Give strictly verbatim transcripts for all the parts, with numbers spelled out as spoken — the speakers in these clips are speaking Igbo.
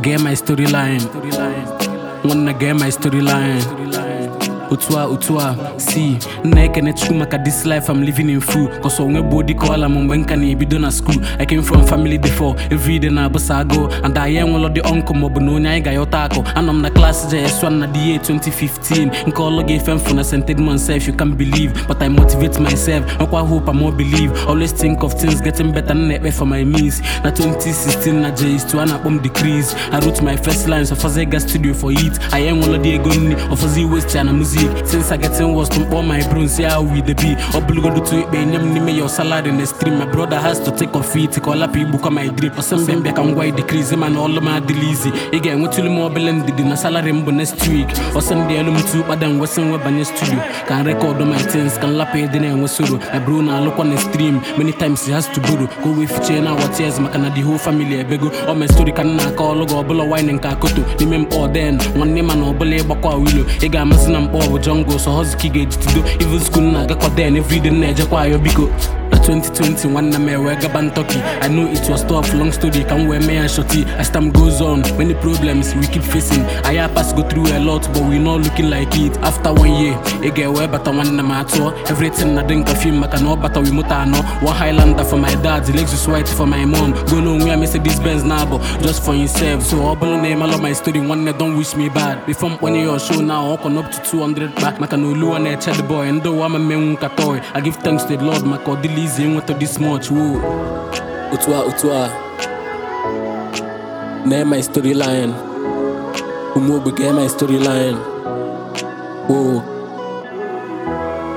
Get my storyline. Wanna get my storyline. Utua, utua, see. Neke ne true maka this life I'm living in full. Cause when body call I'm when can be done at school. I came from family before. Every day na boss I go. And I am one of the uncle mobono nya ga yotako. And I'm the class J S one na the year twenty fifteen. Nko log fm for na scented myself you can't believe. But I motivate myself. Nko hope I more believe. Always think of things getting better than for my means. Na twenty sixteen na J is to an album decrease. I wrote my first lines of Azega studio for it. I am one of the gonni of Azi West and music. Since I get in was to all my bros, yeah, we the be. Obligado to it, be me your salary in the stream. My brother has to take off it, to call up people come my drip. Or some baby can wide decrease, man, all of my delays. Again, what to the more blended in a salary next week. Or some day, I'm too, but then Western Web and studio. Can record all my things, can lap it in and Wasuru. My bro now look on the stream, many times he has to borrow. Go with chain out what tears, Makana, the whole family, I beg. All my story can knock all logo, bull wine and kakoto. Remember all then, one name and obey Bakwa willow. Ega Masinam or Jungle, so husky gauge to do. Even school na ga then every day na jakwa yo biko. twenty twenty-one na me wega bantoki. I know it was tough, long story, can wear me and shorty. As time goes on, many problems we keep facing. I have passed go through a lot, but we not looking like it. After one year, I get way better one na matter. Everything I drink a film, I can know better we mutano. One Highlander for my dad, the Lexus white for my mom. Go no where I this Benz now, but just for yourself. So all below name, I love my story. One day don't wish me bad. Before one of your show now, I can up to two hundred back. I can no low and I chat the boy, and though I'm a man toy. I give thanks to the Lord, my God, what to this much, woo. Utua, utua. Name my storyline. Umu began my storyline. Woo.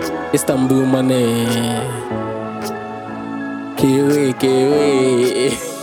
Istanbul money. Kiwi, kiwi.